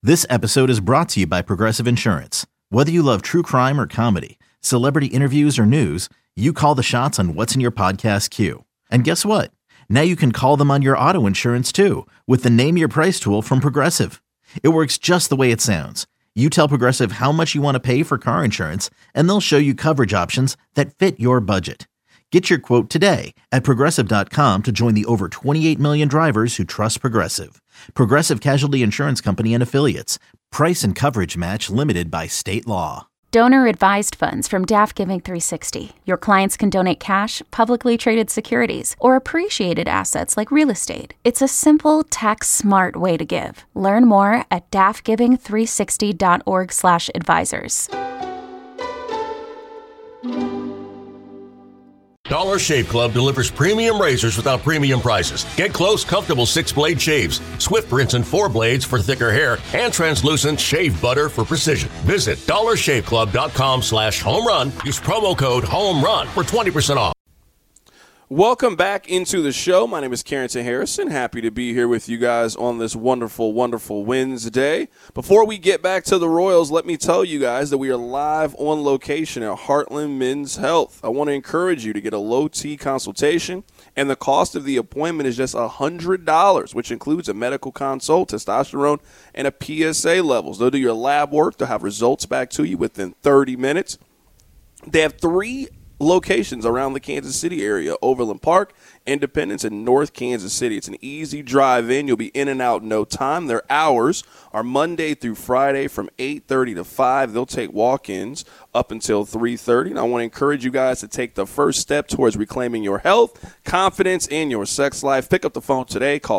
This episode is brought to you by Progressive Insurance. Whether you love true crime or comedy, celebrity interviews or news, you call the shots on what's in your podcast queue. And guess what? Now you can call them on your auto insurance too with the Name Your Price tool from Progressive. It works just the way it sounds. You tell Progressive how much you want to pay for car insurance, and they'll show you coverage options that fit your budget. Get your quote today at Progressive.com to join the over 28 million drivers who trust Progressive. Progressive Casualty Insurance Company and Affiliates. Price and coverage match limited by state law. Donor-advised funds from Daft Giving 360. Your clients can donate cash, publicly traded securities, or appreciated assets like real estate. It's a simple, tax-smart way to give. Learn more at daftgiving360.org/advisors. Dollar Shave Club delivers premium razors without premium prices. Get close, comfortable 6-blade shaves, swift rinse and 4 blades for thicker hair, and translucent shave butter for precision. Visit dollarshaveclub.com/home run. Use promo code HOMERUN for 20% off. Welcome back into the show. My name is Carrington Harrison. Happy to be here with you guys on this wonderful, wonderful Wednesday. Before we get back to the Royals, let me tell you guys that we are live on location at Heartland Men's Health. I want to encourage you to get a low-T consultation, and the cost of the appointment is just $100, which includes a medical consult, testosterone, and a PSA levels. They'll do your lab work. They'll have results back to you within 30 minutes. They have 3 locations around the Kansas City area: Overland Park, Independence, and North Kansas City. It's an easy drive in. You'll be in and out in no time. Their hours are Monday through Friday from 8:30 to 5. They'll take walk-ins up until 3:30. And I want to encourage you guys to take the first step towards reclaiming your health, confidence, and your sex life. Pick up the phone today. Call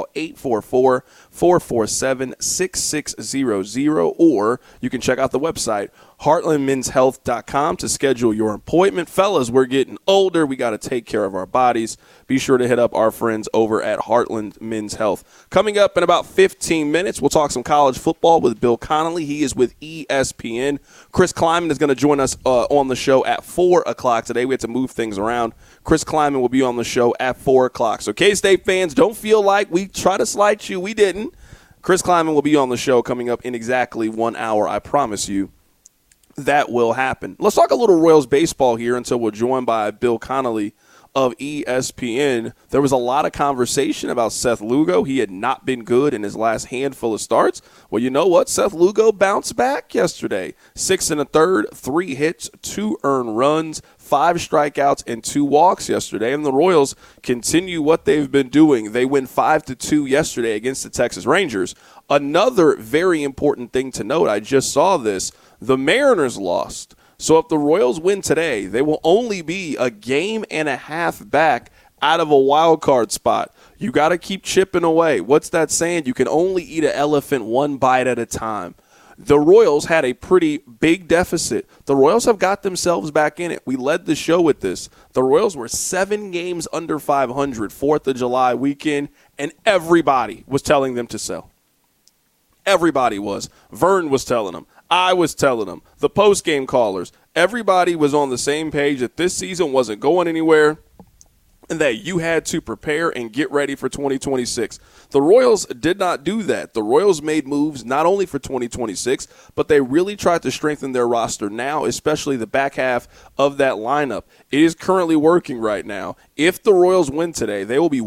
844-447-6600, or you can check out the website, heartlandmenshealth.com, to schedule your appointment. Fellas, we're getting older. We got to take care of our bodies. Be sure to hit up our friends over at Heartland Men's Health. Coming up in about 15 minutes, we'll talk some college football with Bill Connolly. He is with ESPN. Chris Kleiman is going to join us on the show at 4 o'clock today. We had to move things around. Chris Kleiman will be on the show at 4 o'clock. So K-State fans, don't feel like we try to slight you. We didn't. Chris Kleiman will be on the show coming up in exactly 1 hour. I promise you that will happen. Let's talk a little Royals baseball here until we're joined by Bill Connolly of ESPN. There was a lot of conversation about Seth Lugo. He had not been good in his last handful of starts. Well, you know what? Seth Lugo bounced back yesterday. 6 1/3, 3 hits, 2 earned runs, 5 strikeouts, and 2 walks yesterday. And the Royals continue what they've been doing. They win 5-2 yesterday against the Texas Rangers. Another very important thing to note, I just saw this, the Mariners lost. So if the Royals win today, they will only be a game and a half back out of a wild card spot. You got to keep chipping away. What's that saying? You can only eat an elephant one bite at a time. The Royals had a pretty big deficit. The Royals have got themselves back in it. We led the show with this. The Royals were 7 games under 500, 4th of July weekend, and everybody was telling them to sell. Everybody was. Vern was telling them. I was telling them. The post-game callers. Everybody was on the same page that this season wasn't going anywhere and that you had to prepare and get ready for 2026. The Royals did not do that. The Royals made moves not only for 2026, but they really tried to strengthen their roster now, especially the back half of that lineup. It is currently working right now. If the Royals win today, they will be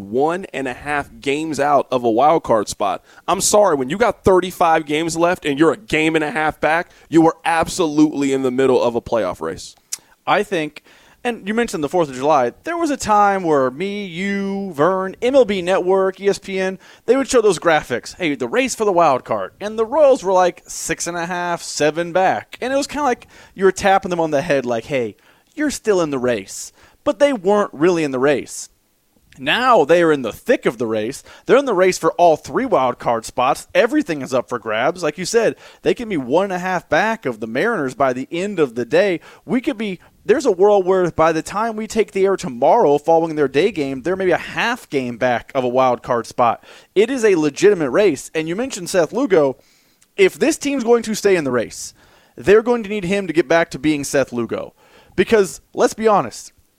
1.5 games out of a wild card spot. I'm sorry, when you got 35 games left and you're a game and a half back, you are absolutely in the middle of a playoff race. I think, and you mentioned the 4th of July, there was a time where me, you, Vern, MLB Network, ESPN, they would show those graphics. Hey, the race for the wild card. And the Royals were like 6.5, 7 back. And it was kind of like you were tapping them on the head like, hey, you're still in the race. But they weren't really in the race. Now they are in the thick of the race. They're in the race for all 3 wild card spots. Everything is up for grabs. Like you said, they can be 1.5 back of the Mariners by the end of the day. There's a world where by the time we take the air tomorrow following their day game, they're maybe a half game back of a wild card spot. It is a legitimate race. And you mentioned Seth Lugo. If this team's going to stay in the race, they're going to need him to get back to being Seth Lugo. Because, let's be honest,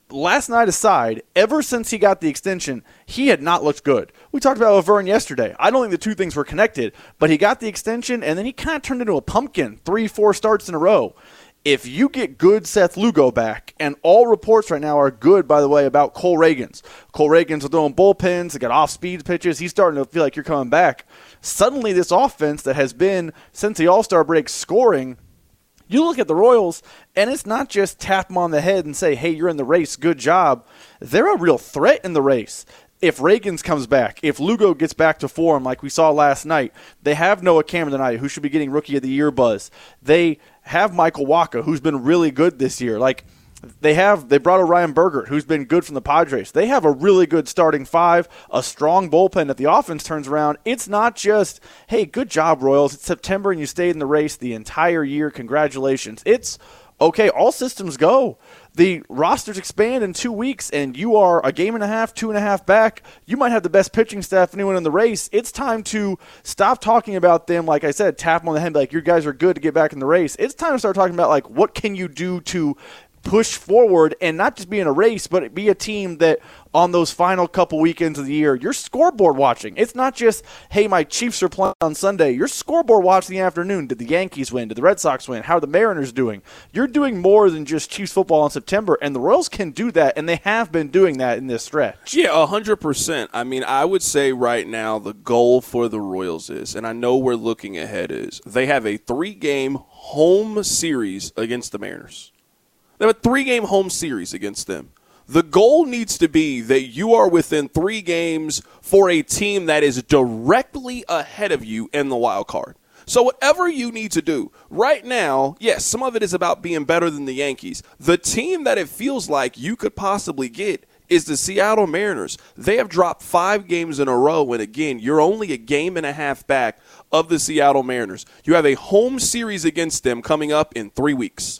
last night aside, ever since he got the extension, he had not looked good. We talked about Vern yesterday. I don't think the two things were connected, but he got the extension, and then he kind of turned into a pumpkin 3-4 starts in a row. If you get good Seth Lugo back, and all reports right now are good, by the way, about Cole Reagans. Cole Reagans are throwing bullpens, they got off-speed pitches. He's starting to feel like you're coming back. Suddenly this offense that has been, since the All-Star break, scoring, you look at the Royals, and it's not just tap them on the head and say, hey, you're in the race, good job. They're a real threat in the race. If Reagans comes back, if Lugo gets back to form like we saw last night, they have Noah Cameron tonight, who should be getting Rookie of the Year buzz. They have Michael Wacha, who's been really good this year. Like they brought Orion Bergert, who's been good from the Padres. They have a really good starting five, a strong bullpen that the offense turns around. It's not just, hey, good job, Royals. It's September and you stayed in the race the entire year. Congratulations. It's okay, all systems go. The rosters expand in 2 weeks, and you are a game and a half, 2.5 back. You might have the best pitching staff anyone in the race. It's time to stop talking about them, like I said, tap them on the head, like, you guys are good to get back in the race. It's time to start talking about, like, what can you do to push forward and not just be in a race, but be a team that on those final couple weekends of the year, you're scoreboard watching. It's not just, hey, my Chiefs are playing on Sunday. You're scoreboard watching in the afternoon. Did the Yankees win? Did the Red Sox win? How are the Mariners doing? You're doing more than just Chiefs football in September, and the Royals can do that, and they have been doing that in this stretch. Yeah, 100%. I mean, I would say right now the goal for the Royals is, and I know we're looking ahead, is they have a 3-game home series against the Mariners. They have a 3-game home series against them. The goal needs to be that you are within 3 games for a team that is directly ahead of you in the wild card. So whatever you need to do right now, yes, some of it is about being better than the Yankees. The team that it feels like you could possibly get is the Seattle Mariners. They have dropped 5 games in a row, and again, you're only a game and a half back of the Seattle Mariners. You have a home series against them coming up in 3 weeks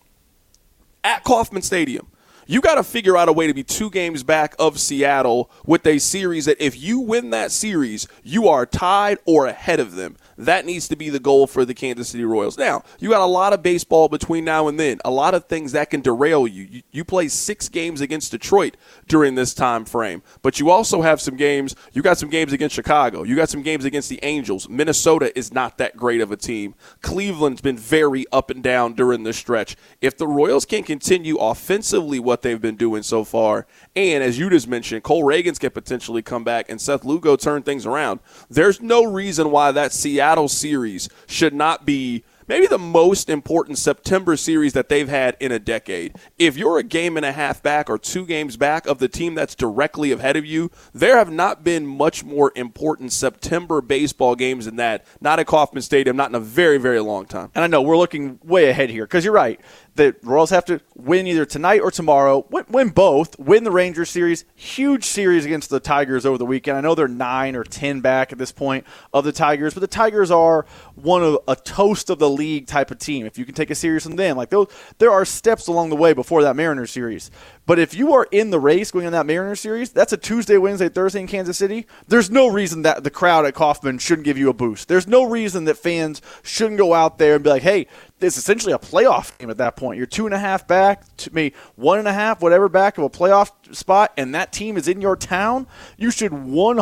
at Kauffman Stadium. You got to figure out a way to be 2 games back of Seattle with a series that if you win that series, you are tied or ahead of them. That needs to be the goal for the Kansas City Royals. Now, you got a lot of baseball between now and then, a lot of things that can derail you. You play 6 games against Detroit during this time frame, but you also have some games. You got some games against Chicago. You got some games against the Angels. Minnesota is not that great of a team. Cleveland's been very up and down during this stretch. If the Royals can continue offensively what they've been doing so far, and as you just mentioned, Cole Reagans can potentially come back and Seth Lugo turn things around, there's no reason why that Seattle series should not be maybe the most important September series that they've had in a decade. If you're a game and a half back or 2 games back of the team that's directly ahead of you, there have not been much more important September baseball games than that. Not at Kauffman Stadium, not in a very, very long time. And I know we're looking way ahead here because you're right. The Royals have to win either tonight or tomorrow, win both, win the Rangers series, huge series against the Tigers over the weekend. I know they're 9 or 10 back at this point of the Tigers, but the Tigers are one of a toast of the league type of team. If you can take a series from them, like those, there are steps along the way before that Mariners series. But if you are in the race going in that Mariners series, that's a Tuesday, Wednesday, Thursday in Kansas City. There's no reason that the crowd at Kauffman shouldn't give you a boost. There's no reason that fans shouldn't go out there and be like, hey, it's essentially a playoff game at that point. You're 2.5 back, maybe 1.5, whatever back of a playoff spot, and that team is in your town. You should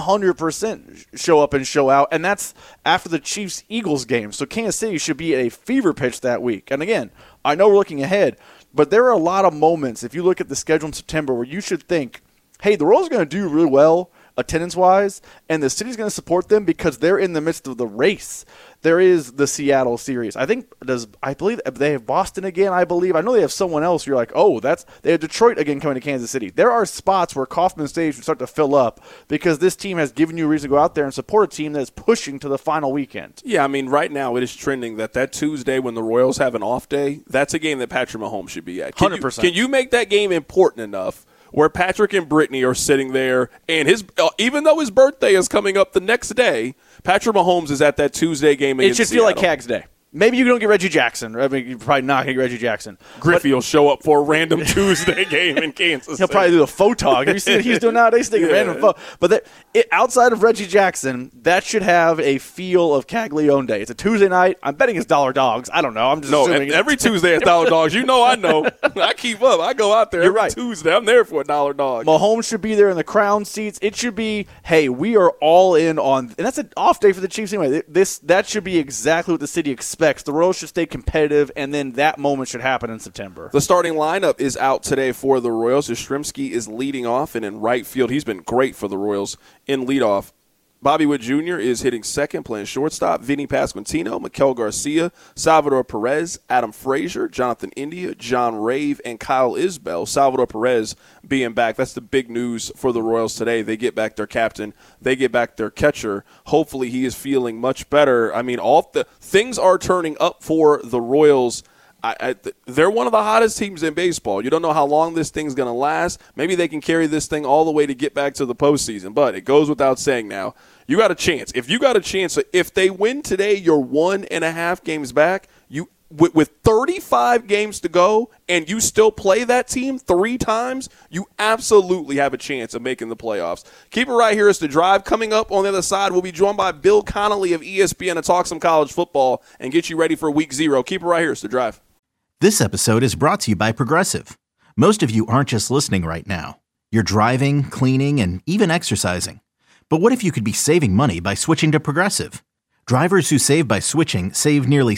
100% show up and show out, and that's after the Chiefs-Eagles game. So Kansas City should be at a fever pitch that week. And again, I know we're looking ahead, but there are a lot of moments, if you look at the schedule in September, where you should think, hey, the Royals are going to do really well attendance-wise, and the city's going to support them because they're in the midst of the race. There is the Seattle series. I believe they have Boston again, I believe. I know they have someone else. You're like, oh, they have Detroit again coming to Kansas City. There are spots where Kauffman Stadium should start to fill up because this team has given you a reason to go out there and support a team that is pushing to the final weekend. Yeah, I mean, right now it is trending that Tuesday when the Royals have an off day, that's a game that Patrick Mahomes should be at. 100%. Can you make that game important enough where Patrick and Brittany are sitting there, and even though his birthday is coming up the next day, Patrick Mahomes is at that Tuesday game against It should feel Seattle. like Cags Day. Maybe you don't get Reggie Jackson. I mean, you're probably not going to get Reggie Jackson. Griffey will show up for a random Tuesday game in Kansas He'll City. probably do a photog. Have you seen what he's doing nowadays? Taking random photo. But outside of Reggie Jackson, that should have a feel of Caglione. It's a Tuesday night. I'm betting it's $1 dogs. I don't know. I'm just assuming. Every Tuesday at $1 dogs. You know I know. I keep up. I go out there every Tuesday. I'm there for $1 dog. Mahomes should be there in the crown seats. It should be, hey, we are all in on – and that's an off day for the Chiefs anyway. That should be exactly what the city expects. The Royals should stay competitive, and then that moment should happen in September. The starting lineup is out today for the Royals. Yastrzemski is leading off, and in right field, he's been great for the Royals in leadoff. Bobby Witt Jr. is hitting second, playing shortstop. Vinny Pasquantino, Maikel Garcia, Salvador Perez, Adam Frazier, Jonathan India, John Rave, and Kyle Isbell. Salvador Perez being back. That's the big news for the Royals today. They get back their captain. They get back their catcher. Hopefully he is feeling much better. I mean, all the things are turning up for the Royals. They're one of the hottest teams in baseball. You don't know how long this thing's going to last. Maybe they can carry this thing all the way to get back to the postseason, but it goes without saying now. You got a chance. If you got a chance, if they win today, you're 1.5 games back. With 35 games to go and you still play that team 3 times, you absolutely have a chance of making the playoffs. Keep it right here. It's The Drive. Coming up on the other side, we'll be joined by Bill Connolly of ESPN to talk some college football and get you ready for Week 0. Keep it right here. It's The Drive. This episode is brought to you by Progressive. Most of you aren't just listening right now. You're driving, cleaning, and even exercising. But what if you could be saving money by switching to Progressive? Drivers who save by switching save nearly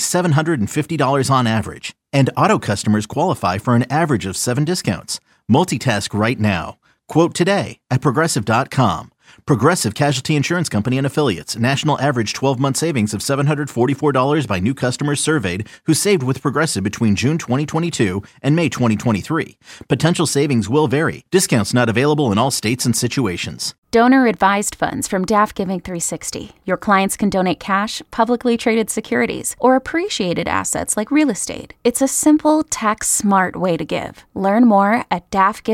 $750 on average. And auto customers qualify for an average of 7 discounts. Multitask right now. Quote today at Progressive.com. Progressive Casualty Insurance Company and Affiliates. National average 12-month savings of $744 by new customers surveyed who saved with Progressive between June 2022 and May 2023. Potential savings will vary. Discounts not available in all states and situations. Donor-advised funds from DAF Giving 360. Your clients can donate cash, publicly traded securities, or appreciated assets like real estate. It's a simple, tax-smart way to give. Learn more at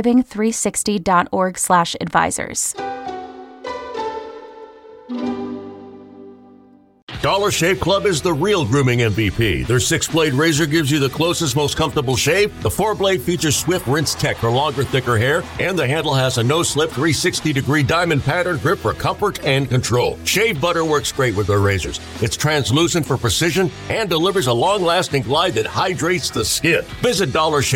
dafgiving360.org/advisors. Dollar Shave Club is the real grooming MVP. Their 6-blade razor gives you the closest, most comfortable shave. The 4-blade features swift rinse tech for longer, thicker hair, and the handle has a no-slip 360-degree diamond pattern grip for comfort and control. Shave butter works great with their razors. It's translucent for precision and delivers a long-lasting glide that hydrates the skin. Visit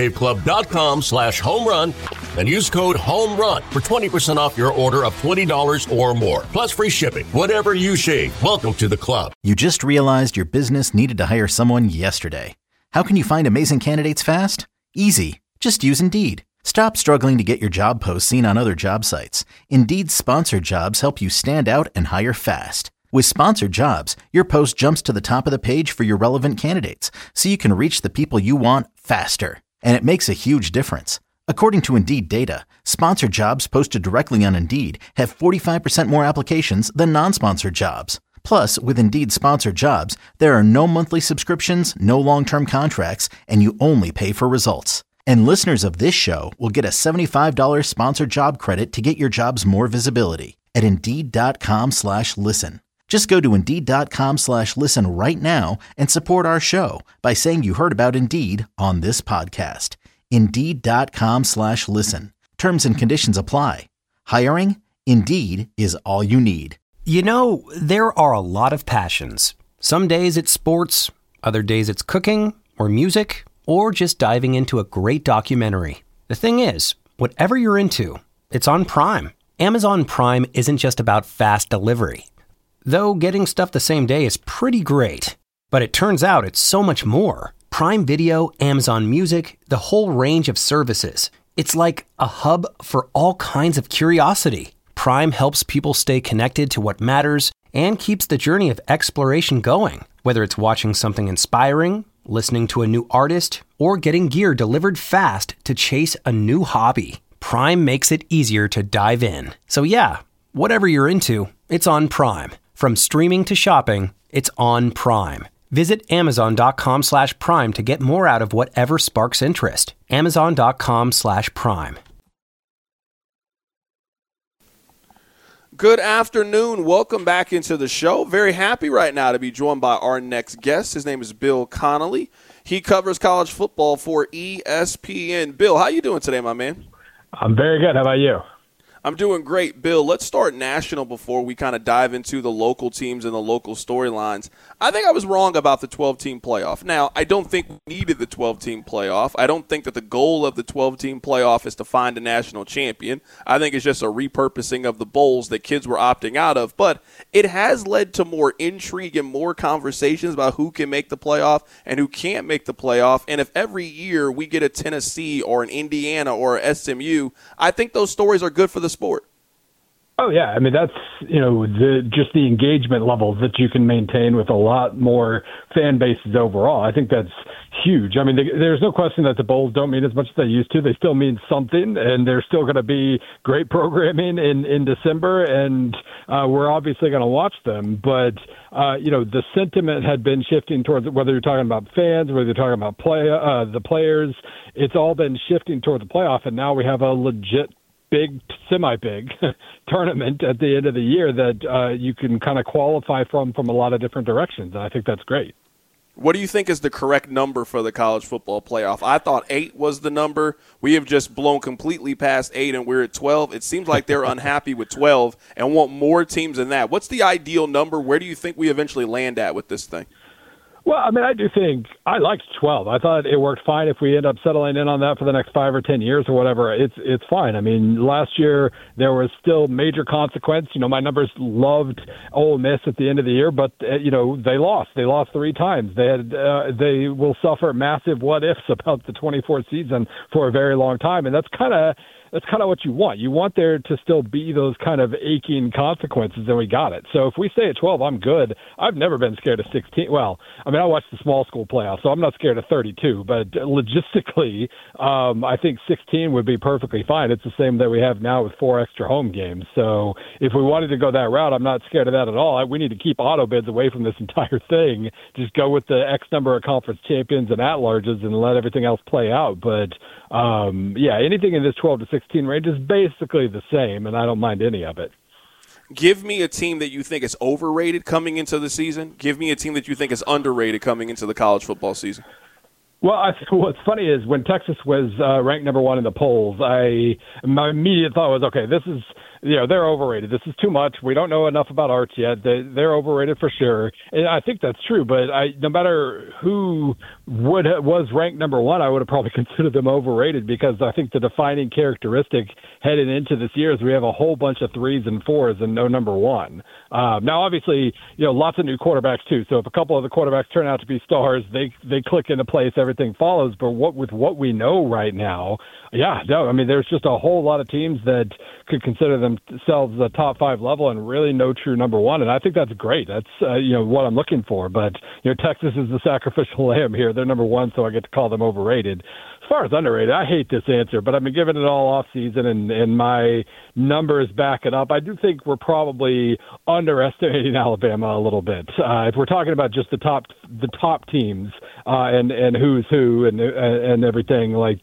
dollarshaveclub.com/homerun and use code HOMERUN for 20% off your order of $20 or more. Plus free shipping. Whatever you shave, welcome to the club. You just realized your business needed to hire someone yesterday. How can you find amazing candidates fast? Easy. Just use Indeed. Stop struggling to get your job posts seen on other job sites. Indeed's sponsored jobs help you stand out and hire fast. With sponsored jobs, your post jumps to the top of the page for your relevant candidates, so you can reach the people you want faster. And it makes a huge difference. According to Indeed data, sponsored jobs posted directly on Indeed have 45% more applications than non-sponsored jobs. Plus, with Indeed sponsored jobs, there are no monthly subscriptions, no long-term contracts, and you only pay for results. And listeners of this show will get a $75 sponsored job credit to get your jobs more visibility at Indeed.com/listen. Just go to Indeed.com/listen right now and support our show by saying you heard about Indeed on this podcast. Indeed.com/listen. Terms and conditions apply. Hiring? Indeed is all you need. You know, there are a lot of passions. Some days it's sports, other days it's cooking or music, or just diving into a great documentary. The thing is, whatever you're into, it's on Prime. Amazon Prime isn't just about fast delivery. Though getting stuff the same day is pretty great. But it turns out it's so much more. Prime Video, Amazon Music, the whole range of services. It's like a hub for all kinds of curiosity. Prime helps people stay connected to what matters and keeps the journey of exploration going. Whether it's watching something inspiring, listening to a new artist, or getting gear delivered fast to chase a new hobby, Prime makes it easier to dive in. So yeah, whatever you're into, it's on Prime. From streaming to shopping, it's on Prime. Visit Amazon.com/Prime to get more out of whatever sparks interest. Amazon.com/Prime. Good afternoon. Welcome back into the show. Very happy right now to be joined by our next guest. His name is Bill Connelly. He covers college football for ESPN. Bill, how you doing today, my man? I'm very good. How about you? I'm doing great. Bill, let's start national before we kind of dive into the local teams and the local storylines. I think I was wrong about the 12-team playoff. Now, I don't think we needed the 12-team playoff. I don't think that the goal of the 12-team playoff is to find a national champion. I think it's just a repurposing of the bowls that kids were opting out of. But it has led to more intrigue and more conversations about who can make the playoff and who can't make the playoff. And if every year we get a Tennessee or an Indiana or a SMU, I think those stories are good for the sport. Oh, yeah. I mean, that's, just the engagement levels that you can maintain with a lot more fan bases overall. I think that's huge. I mean, there's no question that the bowls don't mean as much as they used to. They still mean something, and there's still going to be great programming in December, and we're obviously going to watch them. But, the sentiment had been shifting towards whether you're talking about fans, whether you're talking about the players, it's all been shifting toward the playoff, and now we have a legit semi-big tournament at the end of the year that you can kind of qualify from a lot of different directions, and I think that's great. What do you think is the correct number for the college football playoff? I thought 8 was the number. We have just blown completely past 8, and we're at 12. It seems like they're unhappy with 12 and want more teams than that. What's the ideal number? Where do you think we eventually land at with this thing? Well, I mean, I do think I liked 12. I thought it worked fine. If we end up settling in on that for the next 5 or 10 years or whatever, it's fine. I mean, last year there was still major consequence. My numbers loved Ole Miss at the end of the year, but they lost. They lost 3 times. They will suffer massive what ifs about the 24th season for a very long time, and that's kind of what you want. You want there to still be those kind of aching consequences, and we got it. So if we stay at 12, I'm good. I've never been scared of 16. Well, I mean, I watched the small school playoffs, so I'm not scared of 32. But logistically, I think 16 would be perfectly fine. It's the same that we have now with 4 extra home games. So if we wanted to go that route, I'm not scared of that at all. We need to keep auto bids away from this entire thing. Just go with the X number of conference champions and at-larges and let everything else play out. But, anything in this 12 to 16 range is basically the same, and I don't mind any of it. Give me a team that you think is overrated coming into the season. Give me a team that you think is underrated coming into the college football season. Well, what's funny is when Texas was ranked number 1 in the polls, my immediate thought was, okay, this is, they're overrated. This is too much. We don't know enough about Arch yet. They're overrated for sure. And I think that's true, but no matter who was ranked number 1, I would have probably considered them overrated because I think the defining characteristic heading into this year is we have a whole bunch of 3s and 4s and no number 1. Now, obviously, lots of new quarterbacks too. So if a couple of the quarterbacks turn out to be stars, they click into place, everything follows. But with what we know right now, there's just a whole lot of teams that could consider themselves a top 5 level and really no true number 1. And I think that's great. That's, what I'm looking for. But, Texas is the sacrificial lamb here. They're number 1, so I get to call them overrated. As far as underrated, I hate this answer, but I've been giving it all off season and my numbers back it up. I do think we're probably underestimating Alabama a little bit. If we're talking about just the top teams and who's who and everything, like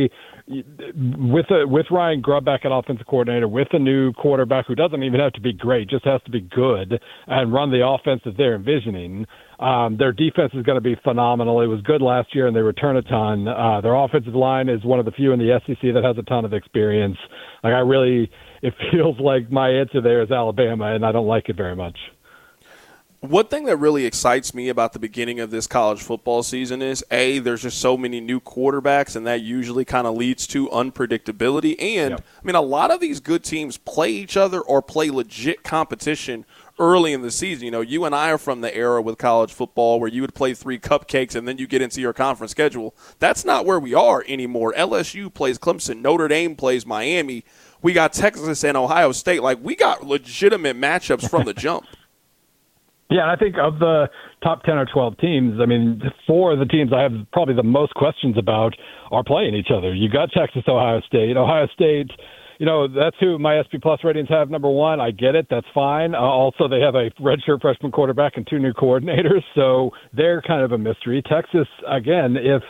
with Ryan Grubb back at offensive coordinator, with a new quarterback who doesn't even have to be great, just has to be good and run the offense that they're envisioning. Their defense is going to be phenomenal. It was good last year, and they return a ton. Their offensive line is one of the few in the SEC that has a ton of experience. It feels like my answer there is Alabama, and I don't like it very much. One thing that really excites me about the beginning of this college football season is, there's just so many new quarterbacks, and that usually kind of leads to unpredictability. And, a lot of these good teams play each other or play legit competition early in the season. You and I are from the era with college football where you would play 3 cupcakes and then you get into your conference schedule. That's not where we are anymore. LSU plays Clemson. Notre Dame plays Miami. We got Texas and Ohio State. We got legitimate matchups from the jump. Yeah, and I think of the top 10 or 12 teams, 4 of the teams I have probably the most questions about are playing each other. You got Texas, Ohio State. Ohio State, that's who my SP Plus ratings have number 1. I get it. That's fine. Also, they have a redshirt freshman quarterback and 2 new coordinators, so they're kind of a mystery. Texas, again, if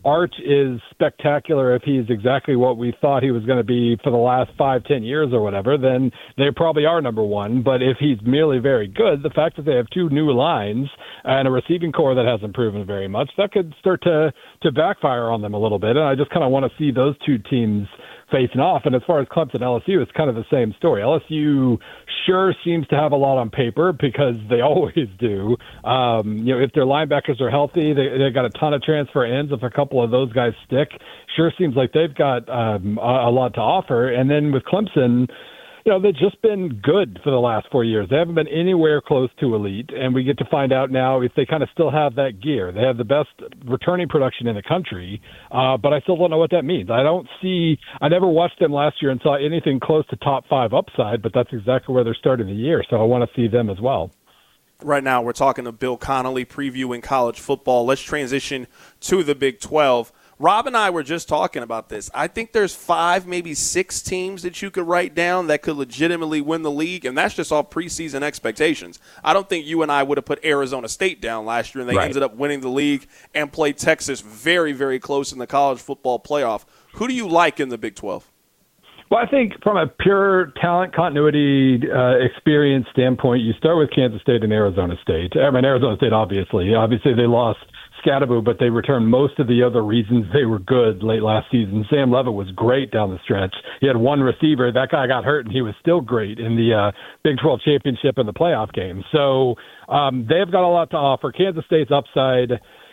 Arch is spectacular, if he's exactly what we thought he was going to be for the last 5-10 years or whatever, then they probably are number one. But if he's merely very good, the fact that they have two new lines and a receiving core that hasn't proven very much, that could start to backfire on them a little bit. And I just kind of want to see those two teams facing off. And as far as Clemson LSU, it's kind of the same story. LSU sure seems to have a lot on paper because they always do. If their linebackers are healthy, they got a ton of transfer ends. If a couple of those guys stick, sure seems like they've got a lot to offer. And then with Clemson, they've just been good for the last 4 years. They haven't been anywhere close to elite, and we get to find out now if they kind of still have that gear. They have the best returning production in the country, but I still don't know what that means. I never watched them last year and saw anything close to top 5 upside, but that's exactly where they're starting the year, so I want to see them as well. Right now we're talking to Bill Connolly previewing college football. Let's transition to the Big 12. Rob and I were just talking about this. I think there's 5, maybe 6 teams that you could write down that could legitimately win the league, and that's just all preseason expectations. I don't think you and I would have put Arizona State down last year, and they ended up winning the league and played Texas very, very close in the college football playoff. Who do you like in the Big 12? Well, I think from a pure talent continuity experience standpoint, you start with Kansas State and Arizona State. I mean, Arizona State, obviously they lost Scatterbo, but they returned most of the other reasons they were good late last season. Sam Levitt was great down the stretch. He had one receiver. That guy got hurt, and he was still great in the Big 12 championship and the playoff game. So they've got a lot to offer. Kansas State's upside,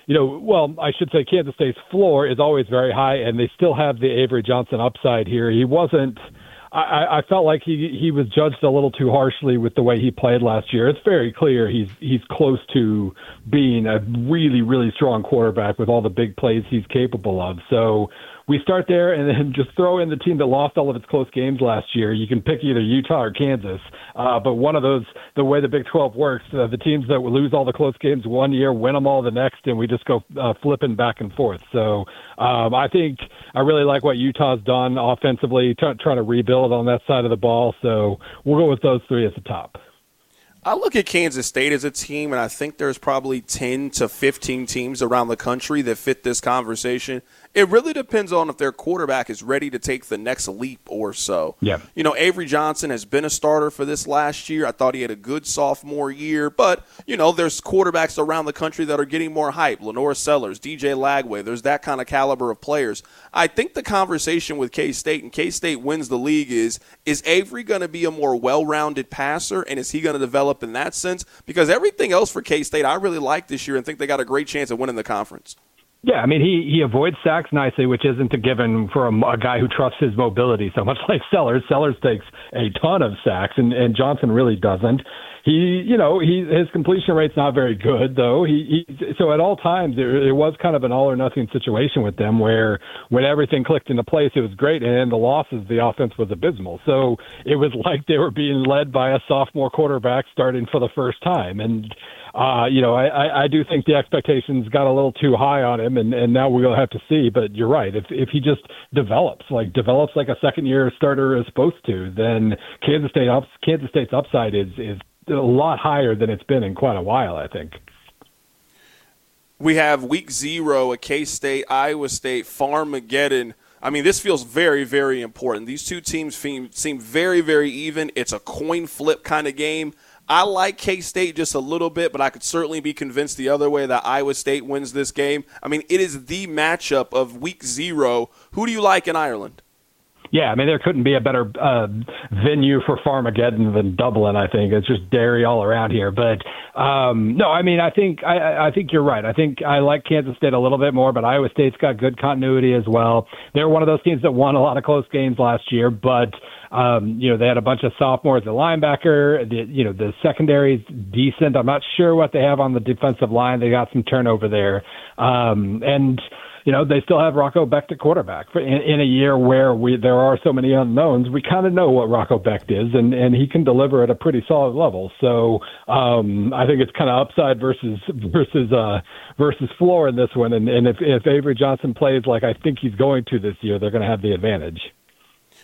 I should say Kansas State's floor is always very high, and they still have the Avery Johnson upside here. He wasn't – I felt like he was judged a little too harshly with the way he played last year. It's very clear he's close to being a really, really strong quarterback with all the big plays he's capable of. So we start there and then just throw in the team that lost all of its close games last year. You can pick either Utah or Kansas, but one of those, the way the Big 12 works, the teams that will lose all the close games one year win them all the next, and we just go flipping back and forth. So I think I really like what Utah's done offensively, trying to rebuild on that side of the ball. So we'll go with those 3 at the top. I look at Kansas State as a team, and I think there's probably 10 to 15 teams around the country that fit this conversation. It really depends on if their quarterback is ready to take the next leap or so. Yeah. Avery Johnson has been a starter for this last year. I thought he had a good sophomore year. But, there's quarterbacks around the country that are getting more hype. Lenore Sellers, DJ Lagway, there's that kind of caliber of players. I think the conversation with K-State, and K-State wins the league, is Avery going to be a more well-rounded passer, and is he going to develop in that sense? Because everything else for K-State I really like this year and think they got a great chance of winning the conference. Yeah, I mean, he avoids sacks nicely, which isn't a given for a guy who trusts his mobility so much like Sellers. Sellers takes a ton of sacks, and Johnson really doesn't. His completion rate's not very good, though. So at all times, it was kind of an all-or-nothing situation with them where when everything clicked into place, it was great, and in the losses, the offense was abysmal. So it was like they were being led by a sophomore quarterback starting for the first time. And I do think the expectations got a little too high on him, and now we'll have to see. But you're right. If he just develops like a second-year starter is supposed to, then Kansas State's upside is a lot higher than it's been in quite a while, I think. We have week 0 at K-State, Iowa State, Farmageddon. I mean, this feels very, very important. These two teams seem very, very even. It's a coin flip kind of game. I like K-State just a little bit, but I could certainly be convinced the other way that Iowa State wins this game. I mean, it is the matchup of week 0. Who do you like in Ireland? Yeah, I mean, there couldn't be a better venue for Farmageddon than Dublin, I think. It's just dairy all around here. But, no, I mean, I think you're right. I think I like Kansas State a little bit more, but Iowa State's got good continuity as well. They're one of those teams that won a lot of close games last year, but they had a bunch of sophomores at linebacker. The secondary's decent. I'm not sure what they have on the defensive line. They got some turnover there. They still have Rocco Becht at quarterback. In a year where there are so many unknowns, we kind of know what Rocco Becht is, and he can deliver at a pretty solid level. So I think it's kind of upside versus floor in this one. And if Avery Johnson plays like I think he's going to this year, they're going to have the advantage.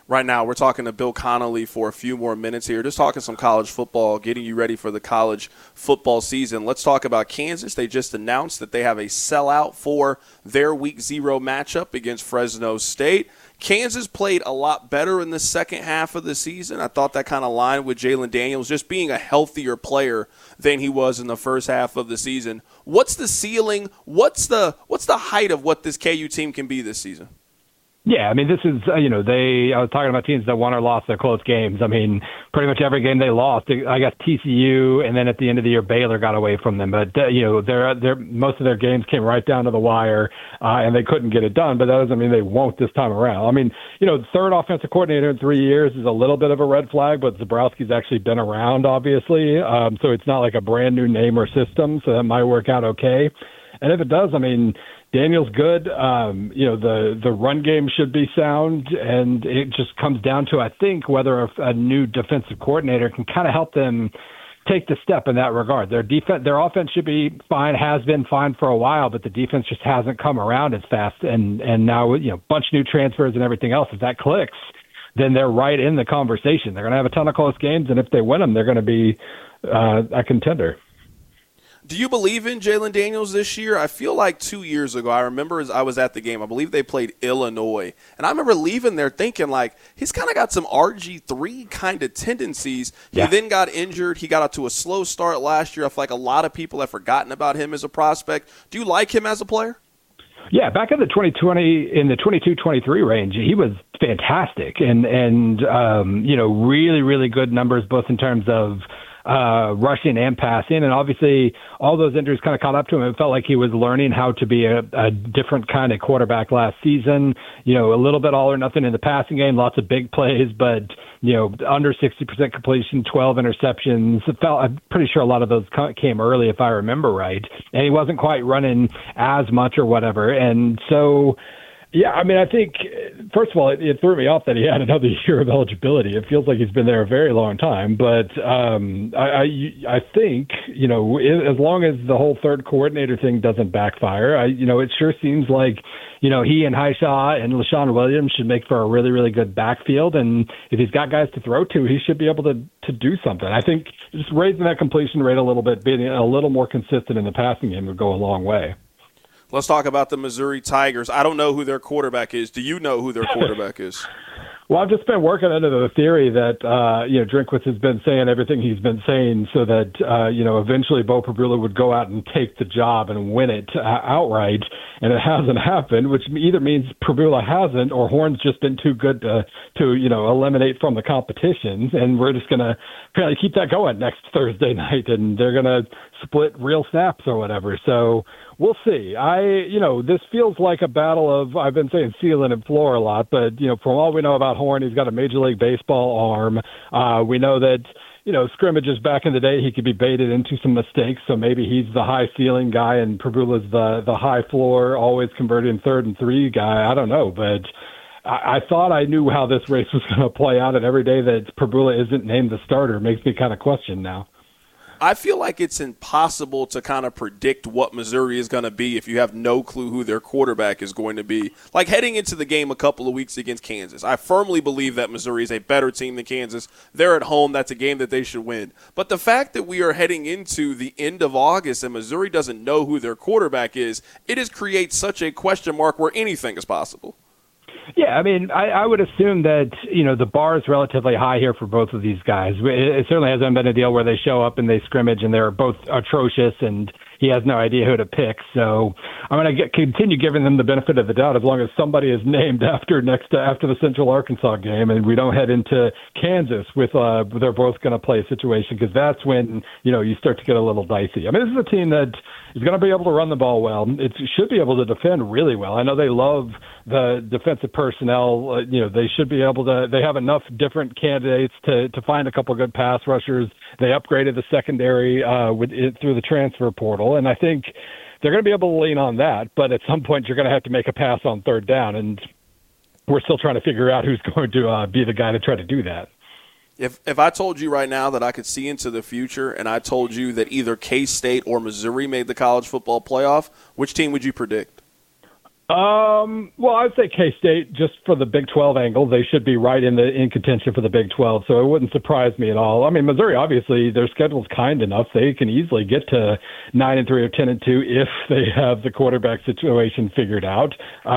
right now. We're talking to Bill Connolly for a few more minutes here, just talking some college football, getting you ready for the college football season. Let's talk about Kansas. They just announced that they have a sellout for their Week 0 matchup against Fresno State. Kansas played a lot better in the second half of the season. I thought that kind of aligned with Jalen Daniels just being a healthier player than he was in the first half of the season. What's the ceiling? What's the height of what this KU team can be this season? Yeah, I mean, this is, I was talking about teams that won or lost their close games. I mean, pretty much every game they lost, I guess TCU, and then at the end of the year, Baylor got away from them. But, most of their games came right down to the wire, and they couldn't get it done. But that doesn't mean they won't this time around. I mean, third offensive coordinator in 3 years is a little bit of a red flag, but Zabrowski's actually been around, obviously. So it's not like a brand new name or system, so that might work out okay. And if it does, I mean, Daniel's good. The run game should be sound, and it just comes down to, I think, whether a new defensive coordinator can kind of help them take the step in that regard. Their offense should be fine, has been fine for a while, but the defense just hasn't come around as fast. And now, bunch of new transfers and everything else, if that clicks, then they're right in the conversation. They're going to have a ton of close games, and if they win them, they're going to be a contender. Do you believe in Jalen Daniels this year? I feel like 2 years ago, I remember as I was at the game, I believe they played Illinois. And I remember leaving there thinking, like, he's kind of got some RG3 kind of tendencies. He then got injured. He got out to a slow start last year. I feel like a lot of people have forgotten about him as a prospect. Do you like him as a player? Yeah, back in the 2020, in the 22-23 range, he was fantastic and really, really good numbers, both in terms of rushing and passing. And obviously all those injuries kind of caught up to him. It felt like he was learning how to be a different kind of quarterback last season, a little bit all or nothing in the passing game, lots of big plays, but, under 60% completion, 12 interceptions. I'm pretty sure a lot of those came early, if I remember right. And he wasn't quite running as much or whatever. And so, yeah, I mean, I think, first of all, it threw me off that he had another year of eligibility. It feels like he's been there a very long time. But I think, as long as the whole third coordinator thing doesn't backfire, it sure seems like, he and Hishaw and LaShawn Williams should make for a really, really good backfield. And if he's got guys to throw to, he should be able to do something. I think just raising that completion rate a little bit, being a little more consistent in the passing game would go a long way. Let's talk about the Missouri Tigers. I don't know who their quarterback is. Do you know who their quarterback is? Well, I've just been working under the theory that, Drinkwitz has been saying everything he's been saying so that, eventually Bo Pribula would go out and take the job and win it outright. And it hasn't happened, which either means Pribula hasn't or Horn's just been too good to eliminate from the competition. And we're just going to apparently keep that going next Thursday night. And they're going to split real snaps or whatever. So we'll see. This feels like a battle of, I've been saying ceiling and floor a lot, but, from all we know about Horn, he's got a Major League Baseball arm. We know that, scrimmages back in the day, he could be baited into some mistakes. So maybe he's the high ceiling guy and Pribula's the high floor, always converting 3rd and 3 guy. I don't know, but I thought I knew how this race was going to play out. And every day that Pribula isn't named the starter makes me kind of question now. I feel like it's impossible to kind of predict what Missouri is going to be if you have no clue who their quarterback is going to be. Like heading into the game a couple of weeks against Kansas, I firmly believe that Missouri is a better team than Kansas. They're at home. That's a game that they should win. But the fact that we are heading into the end of August and Missouri doesn't know who their quarterback is, it just creates such a question mark where anything is possible. Yeah, I mean, I would assume that, the bar is relatively high here for both of these guys. It certainly hasn't been a deal where they show up and they scrimmage and they're both atrocious and he has no idea who to pick. So I'm going to continue giving them the benefit of the doubt as long as somebody is named after the Central Arkansas game and we don't head into Kansas with they're both going to play a situation, because that's when, you start to get a little dicey. I mean, this is a team that is going to be able to run the ball well. It should be able to defend really well. I know they love the defensive personnel. They should be able to – they have enough different candidates to find a couple of good pass rushers. They upgraded the secondary through the transfer portal, and I think they're going to be able to lean on that. But at some point, you're going to have to make a pass on third down, and we're still trying to figure out who's going to be the guy to try to do that. If I told you right now that I could see into the future and I told you that either K-State or Missouri made the college football playoff, which team would you predict? Well, I'd say K-State, just for the Big 12 angle, they should be right in contention for the Big 12, so it wouldn't surprise me at all. I mean, Missouri, obviously, their schedule's kind enough. They can easily get to 9-3 or 10-2 if they have the quarterback situation figured out.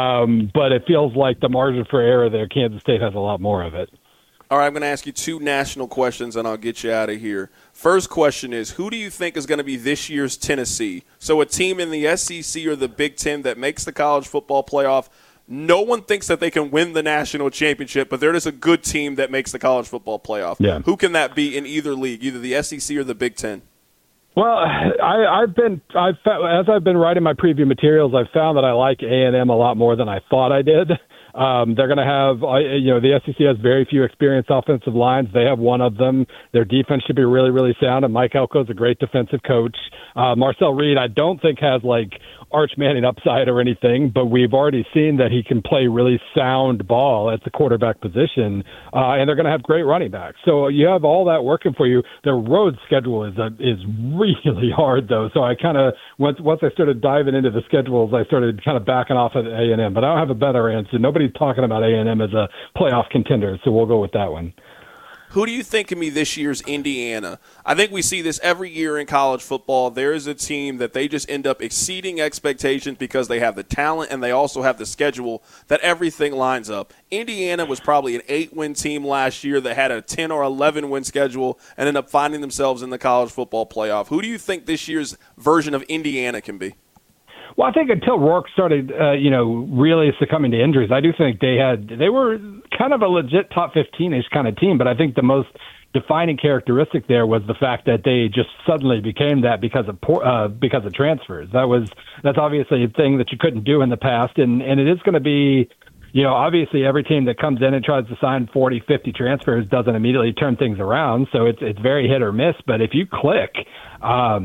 But it feels like the margin for error there, Kansas State has a lot more of it. All right, I'm going to ask you two national questions, and I'll get you out of here. First question is, who do you think is going to be this year's Tennessee? So a team in the SEC or the Big Ten that makes the college football playoff, no one thinks that they can win the national championship, but they're just a good team that makes the college football playoff. Yeah. Who can that be in either league, either the SEC or the Big Ten? Well, as I've been writing my preview materials, I've found that I like A&M a lot more than I thought I did. They're going to have, the SEC has very few experienced offensive lines. They have one of them. Their defense should be really, really sound, and Mike Elko is a great defensive coach. Marcel Reed, I don't think has Arch Manning upside or anything, but we've already seen that he can play really sound ball at the quarterback position, and they're going to have great running backs. So you have all that working for you. Their road schedule is really hard, though. So I kind of, once I started diving into the schedules, I started kind of backing off at A&M, but I don't have a better answer. Nobody's talking about A&M as a playoff contender, so we'll go with that one. Who do you think can be this year's Indiana? I think we see this every year in college football. There is a team that they just end up exceeding expectations because they have the talent and they also have the schedule that everything lines up. Indiana was probably an 8-win team last year that had a 10 or 11-win schedule and ended up finding themselves in the college football playoff. Who do you think this year's version of Indiana can be? Well, I think until Rourke started, really succumbing to injuries, I do think they were kind of a legit top 15-ish kind of team. But I think the most defining characteristic there was the fact that they just suddenly became that because of transfers. That's obviously a thing that you couldn't do in the past, and it is going to be. Obviously every team that comes in and tries to sign 40, 50 transfers doesn't immediately turn things around. So it's very hit or miss. But if you click, I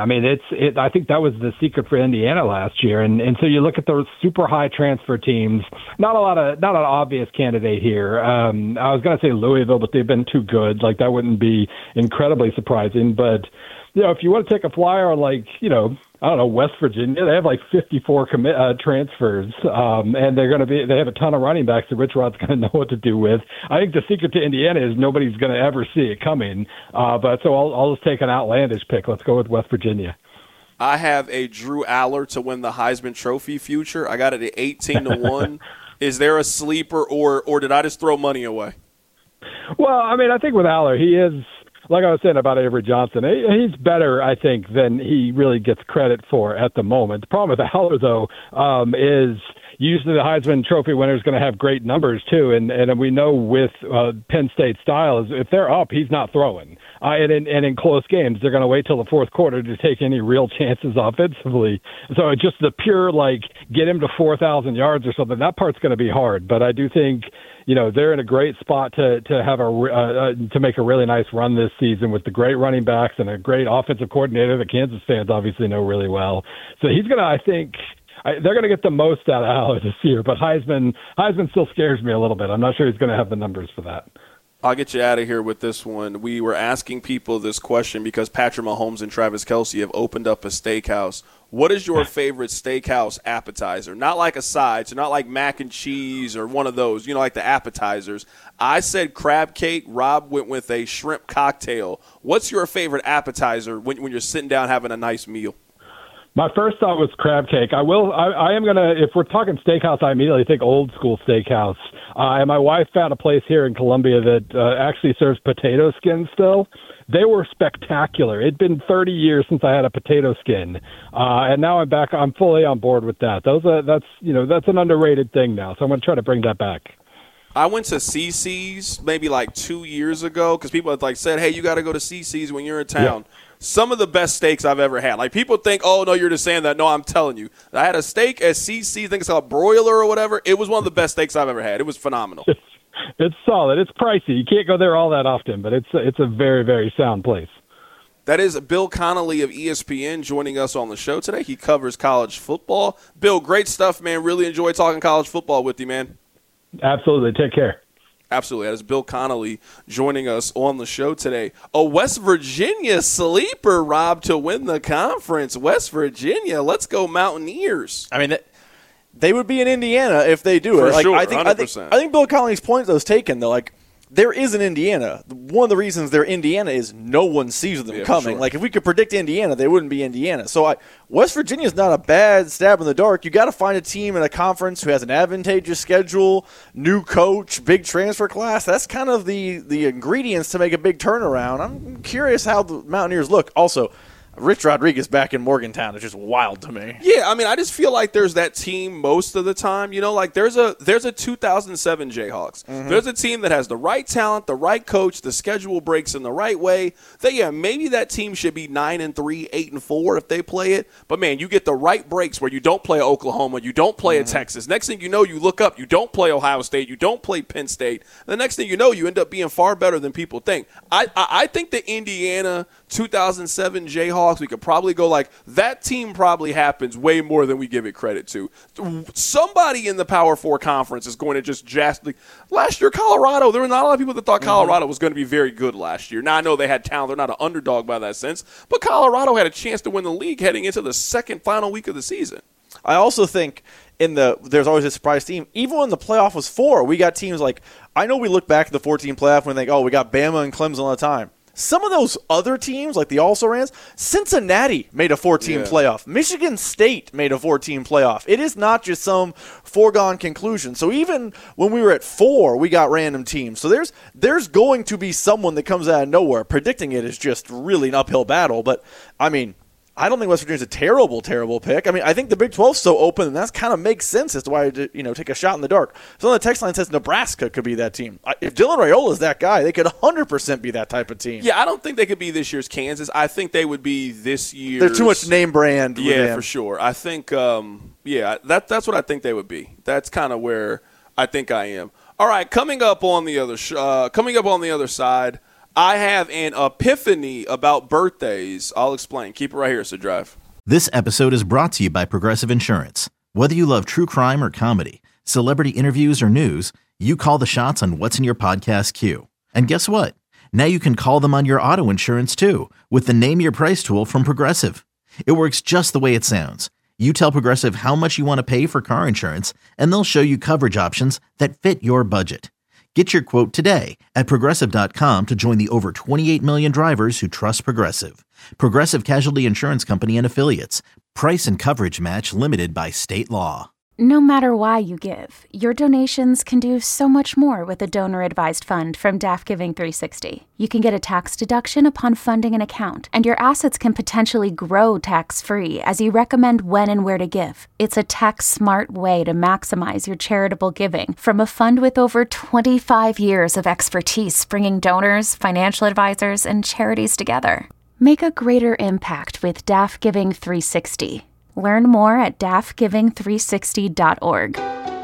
think that was the secret for Indiana last year. And so you look at those super high transfer teams, not an obvious candidate here. I was going to say Louisville, but they've been too good. That wouldn't be incredibly surprising. But, if you want to take a flyer on West Virginia, they have 54 transfers, and they have a ton of running backs that Rich Rod's going to know what to do with. I think the secret to Indiana is nobody's going to ever see it coming. But so I'll just take an outlandish pick. Let's go with West Virginia. I have a Drew Aller to win the Heisman Trophy future. I got it at 18-1. Is there a sleeper, or did I just throw money away? Well, I think with Aller, he is. Like I was saying about Avery Johnson, he's better, I think, than he really gets credit for at the moment. The problem with Aller, though, is usually the Heisman Trophy winner is going to have great numbers, too. And we know with Penn State style, is if they're up, he's not throwing. And in close games, they're going to wait till the fourth quarter to take any real chances offensively. So just the pure, get him to 4,000 yards or something, that part's going to be hard. But I do think they're in a great spot to have to make a really nice run this season with the great running backs and a great offensive coordinator that Kansas fans obviously know really well. So he's going to, I think, they're going to get the most out of Aller this year. But Heisman still scares me a little bit. I'm not sure he's going to have the numbers for that. I'll get you out of here with this one. We were asking people this question because Patrick Mahomes and Travis Kelce have opened up a steakhouse. What is your favorite steakhouse appetizer? Not like a side, so not like mac and cheese or one of those, like the appetizers. I said crab cake. Rob went with a shrimp cocktail. What's your favorite appetizer when you're sitting down having a nice meal? My first thought was crab cake. I am going to, if we're talking steakhouse, I immediately think old school steakhouse. And my wife found a place here in Columbia that actually serves potato skins still. They were spectacular. It'd been 30 years since I had a potato skin. And now I'm back. I'm fully on board with that. That's an underrated thing now. So I'm going to try to bring that back. I went to CC's maybe 2 years ago because people had said, hey, you got to go to CC's when you're in town. Yeah. Some of the best steaks I've ever had. People think, oh, no, you're just saying that. No, I'm telling you. I had a steak at CC's, I think it's called broiler or whatever. It was one of the best steaks I've ever had. It was phenomenal. It's solid. It's pricey. You can't go there all that often, but it's a very, very sound place. That is Bill Connolly of ESPN joining us on the show today. He covers college football. Bill, great stuff, man. Really enjoy talking college football with you, man. Absolutely. Take care. Absolutely. That is Bill Connolly joining us on the show today. A West Virginia sleeper, Rob, to win the conference. West Virginia. Let's go Mountaineers. they would be in Indiana if they do it. For sure, I think 100%. I think Bill Connelly's point though is taken. Though, like there is an Indiana. One of the reasons they're Indiana is no one sees them coming. Sure. Like if we could predict Indiana, they wouldn't be Indiana. So West Virginia is not a bad stab in the dark. You got to find a team in a conference who has an advantageous schedule, new coach, big transfer class. That's kind of the ingredients to make a big turnaround. I'm curious how the Mountaineers look. Also, Rich Rodriguez back in Morgantown is just wild to me. Yeah, I mean, I just feel like there's that team most of the time. You know, like there's a 2007 Jayhawks. Mm-hmm. There's a team that has the right talent, the right coach, the schedule breaks in the right way. Maybe that team should be 9-3, 8-4 if they play it. But man, you get the right breaks where you don't play Oklahoma, you don't play Texas. Next thing you know, you look up, you don't play Ohio State, you don't play Penn State. The next thing you know, you end up being far better than people think. I think the Indiana 2007 Jayhawks, we could probably go like that team probably happens way more than we give it credit to. Somebody in the Power 4 conference is going to just drastically. Last year, Colorado, there were not a lot of people that thought Colorado was going to be very good last year. Now, I know they had talent. They're not an underdog by that sense. But Colorado had a chance to win the league heading into the second final week of the season. I also think there's always a surprise team. Even when the playoff was 4, we got teams like, I know we look back at the 14 playoff and think, we got Bama and Clemson all the time. Some of those other teams, like the also-rans, Cincinnati made a 4-team playoff. Michigan State made a 4-team playoff. It is not just some foregone conclusion. So even when we were at 4, we got random teams. So there's going to be someone that comes out of nowhere. Predicting it is just really an uphill battle. But, I mean, I don't think West Virginia's a terrible, terrible pick. I mean, I think the Big 12's so open, and that kind of makes sense as to why take a shot in the dark. So on the text line says Nebraska could be that team. If Dylan Raiola's that guy, they could 100% be that type of team. Yeah, I don't think they could be this year's Kansas. I think they would be this year's. They're too much name brand. Yeah, for sure. I think, that's what I think they would be. That's kind of where I think I am. All right, coming up on the other side. I have an epiphany about birthdays. I'll explain. Keep it right here, so drive. This episode is brought to you by Progressive Insurance. Whether you love true crime or comedy, celebrity interviews or news, you call the shots on what's in your podcast queue. And guess what? Now you can call them on your auto insurance too with the Name Your Price tool from Progressive. It works just the way it sounds. You tell Progressive how much you want to pay for car insurance, and they'll show you coverage options that fit your budget. Get your quote today at Progressive.com to join the over 28 million drivers who trust Progressive. Progressive Casualty Insurance Company and Affiliates. Price and coverage match limited by state law. No matter why you give, your donations can do so much more with a donor-advised fund from DAF Giving 360. You can get a tax deduction upon funding an account, and your assets can potentially grow tax-free as you recommend when and where to give. It's a tax-smart way to maximize your charitable giving from a fund with over 25 years of expertise bringing donors, financial advisors, and charities together. Make a greater impact with DAF Giving 360. Learn more at dafgiving360.org.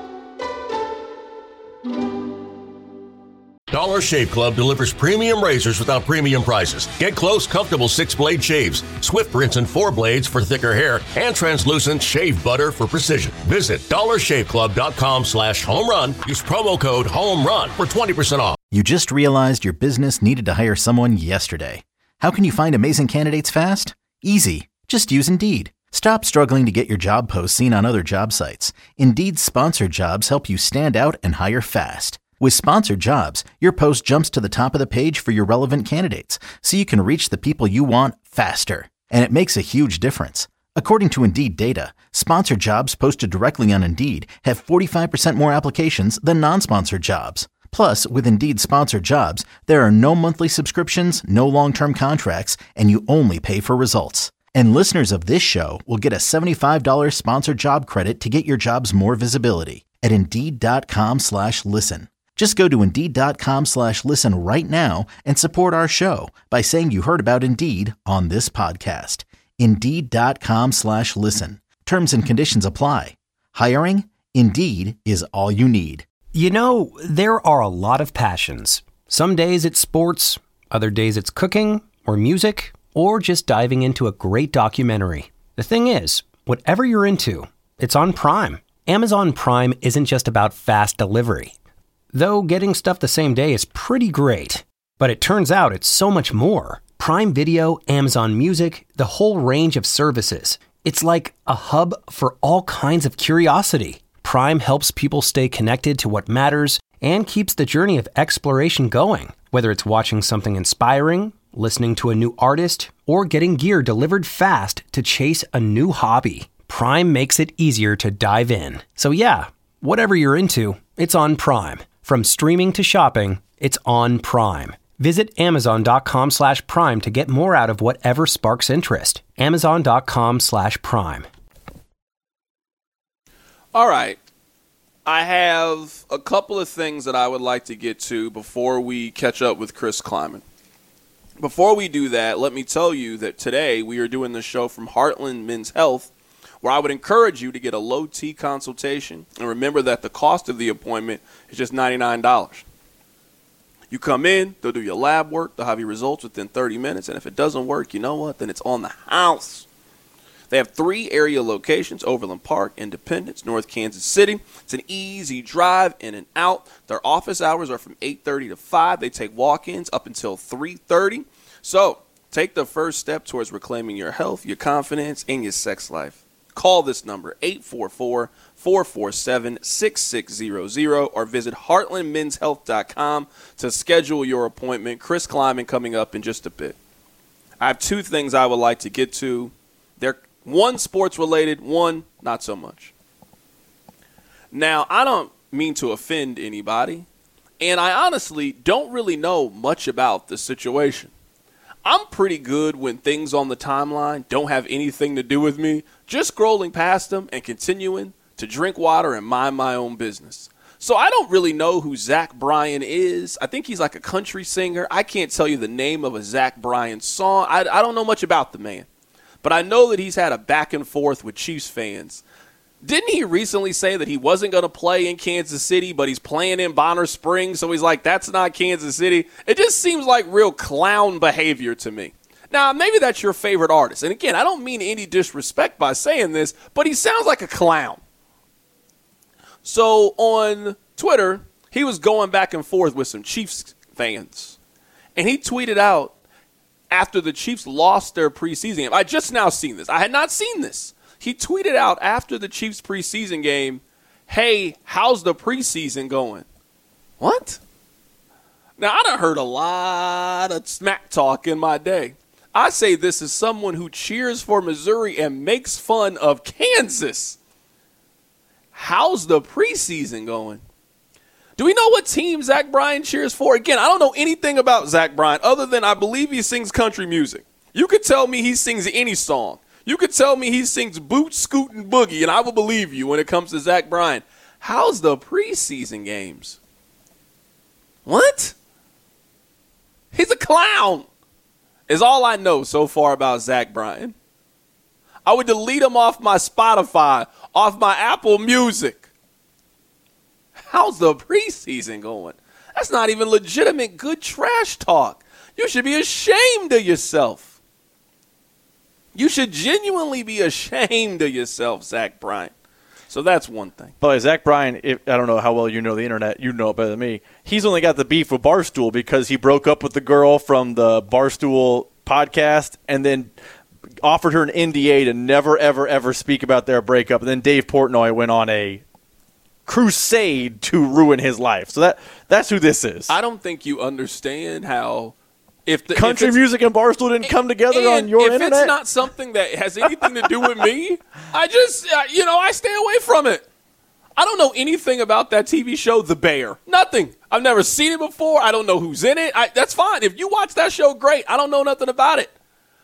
Dollar Shave Club delivers premium razors without premium prices. Get close, comfortable 6-blade shaves, swift rinse and 4 blades for thicker hair, and translucent shave butter for precision. Visit dollarshaveclub.com/homerun. Use promo code HOMERUN for 20% off. You just realized your business needed to hire someone yesterday. How can you find amazing candidates fast? Easy. Just use Indeed. Stop struggling to get your job posts seen on other job sites. Indeed's sponsored jobs help you stand out and hire fast. With sponsored jobs, your post jumps to the top of the page for your relevant candidates, so you can reach the people you want faster. And it makes a huge difference. According to Indeed data, sponsored jobs posted directly on Indeed have 45% more applications than non-sponsored jobs. Plus, with Indeed sponsored jobs, there are no monthly subscriptions, no long-term contracts, and you only pay for results. And listeners of this show will get a $75 sponsored job credit to get your jobs more visibility at Indeed.com/listen. Just go to Indeed.com/listen right now and support our show by saying you heard about Indeed on this podcast. Indeed.com/listen. Terms and conditions apply. Hiring? Indeed is all you need. You know, there are a lot of passions. Some days it's sports, other days it's cooking or music, or just diving into a great documentary. The thing is, whatever you're into, it's on Prime. Amazon Prime isn't just about fast delivery. Though getting stuff the same day is pretty great. But it turns out it's so much more. Prime Video, Amazon Music, the whole range of services. It's like a hub for all kinds of curiosity. Prime helps people stay connected to what matters and keeps the journey of exploration going. Whether it's watching something inspiring, listening to a new artist, or getting gear delivered fast to chase a new hobby, Prime makes it easier to dive in. So yeah, whatever you're into, it's on Prime. From streaming to shopping, it's on Prime. Visit Amazon.com/Prime to get more out of whatever sparks interest. Amazon.com/Prime. All right. I have a couple of things that I would like to get to before we catch up with Chris Klieman. Before we do that, let me tell you that today we are doing the show from Heartland Men's Health, where I would encourage you to get a low-T consultation. And remember that the cost of the appointment is just $99. You come in, they'll do your lab work, they'll have your results within 30 minutes, and if it doesn't work, you know what? Then it's on the house. They have 3 area locations: Overland Park, Independence, North Kansas City. It's an easy drive in and out. Their office hours are from 8:30 to 5. They take walk-ins up until 3:30. So take the first step towards reclaiming your health, your confidence, and your sex life. Call this number, 844-447-6600, or visit heartlandmenshealth.com to schedule your appointment. Chris Klieman coming up in just a bit. I have 2 things I would like to get to. They're one sports related, one not so much. Now, I don't mean to offend anybody, and I honestly don't really know much about the situation. I'm pretty good when things on the timeline don't have anything to do with me, just scrolling past them and continuing to drink water and mind my own business. So I don't really know who Zach Bryan is. I think he's like a country singer. I can't tell you the name of a Zach Bryan song. I don't know much about the man. But I know that he's had a back and forth with Chiefs fans. Didn't he recently say that he wasn't going to play in Kansas City, but he's playing in Bonner Springs, so he's like, that's not Kansas City? It just seems like real clown behavior to me. Now, maybe that's your favorite artist. And again, I don't mean any disrespect by saying this, but he sounds like a clown. So on Twitter, he was going back and forth with some Chiefs fans. And he tweeted out after the Chiefs lost their preseason game. I just now seen this. I had not seen this. He tweeted out after the Chiefs preseason game, hey, how's the preseason going? What? Now, I done heard a lot of smack talk in my day. I say this as someone who cheers for Missouri and makes fun of Kansas. How's the preseason going? Do we know what team Zach Bryan cheers for? Again, I don't know anything about Zach Bryan other than I believe he sings country music. You could tell me he sings any song. You could tell me he sings Boot, Scoot, and Boogie, and I will believe you when it comes to Zach Bryan. How's the preseason games? What? He's a clown, is all I know so far about Zach Bryan. I would delete him off my Spotify, off my Apple Music. How's the preseason going? That's not even legitimate good trash talk. You should be ashamed of yourself. You should genuinely be ashamed of yourself, Zach Bryan. So that's one thing. But Zach Bryan, I don't know how well you know the internet. You know it better than me. He's only got the beef with Barstool because he broke up with the girl from the Barstool podcast and then offered her an NDA to never, ever, ever speak about their breakup. And then Dave Portnoy went on a crusade to ruin his life. So that's who this is. I don't think you understand how country music and Barstool didn't come together on your internet. If it's not something that has anything to do with me, I just, I stay away from it. I don't know anything about that TV show, The Bear. Nothing. I've never seen it before. I don't know who's in it. That's fine. If you watch that show, great. I don't know nothing about it.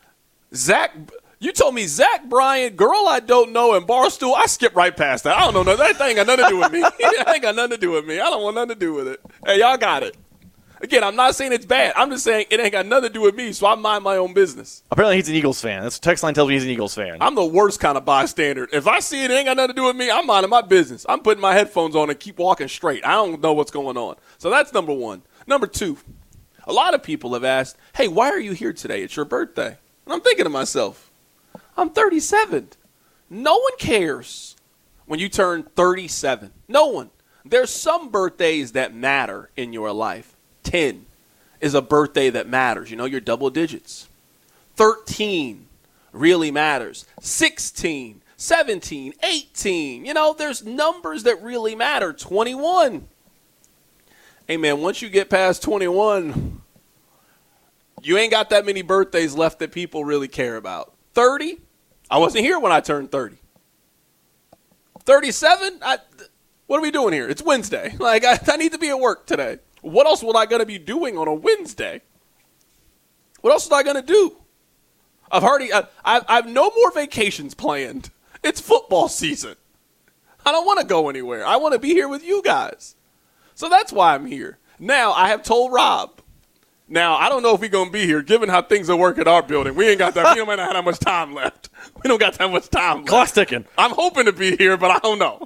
You told me Zach Bryan, girl I don't know, and Barstool. I skip right past that. I don't know nothing. That ain't got nothing to do with me. That ain't got nothing to do with me. I don't want nothing to do with it. Hey, y'all got it. Again, I'm not saying it's bad. I'm just saying it ain't got nothing to do with me, so I mind my own business. Apparently he's an Eagles fan. That's text line tells me he's an Eagles fan. I'm the worst kind of bystander. If I see it ain't got nothing to do with me, I'm minding my business. I'm putting my headphones on and keep walking straight. I don't know what's going on. So that's number one. Number two, a lot of people have asked, hey, why are you here today? It's your birthday. And I'm thinking to myself, I'm 37. No one cares when you turn 37. No one. There's some birthdays that matter in your life. 10 is a birthday that matters. You're double digits. 13 really matters. 16, 17, 18. There's numbers that really matter. 21. Hey, man, once you get past 21, you ain't got that many birthdays left that people really care about. 30? I wasn't here when I turned 30. 37? What are we doing here? It's Wednesday. I need to be at work today. What else was I going to be doing on a Wednesday? What else was I going to do? I've no more vacations planned. It's football season. I don't want to go anywhere. I want to be here with you guys. So that's why I'm here. Now, I have told Rob. Now, I don't know if we're going to be here, given how things are working at our building. We ain't got that. We don't have that much time left. We don't got that much time left. Clock's ticking. I'm hoping to be here, but I don't know.